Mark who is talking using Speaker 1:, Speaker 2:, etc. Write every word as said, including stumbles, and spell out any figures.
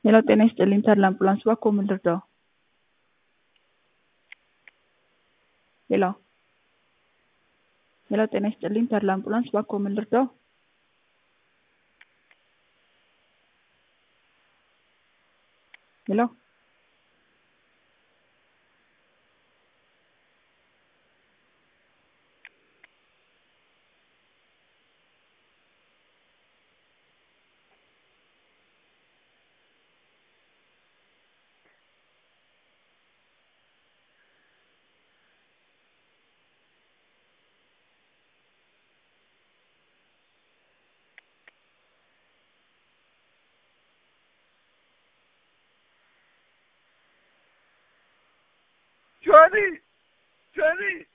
Speaker 1: ሄሎ ጤና ይስጥልኝ ተድላ አምቡላንስ እባክዎ ምን ልርዳዎ? ሄሎ ሄሎ ጤና ይስጥልኝ ተድላ አምቡላንስ እባክዎ ምን ልርዳዎ? ሄሎ
Speaker 2: Johnny! Johnny!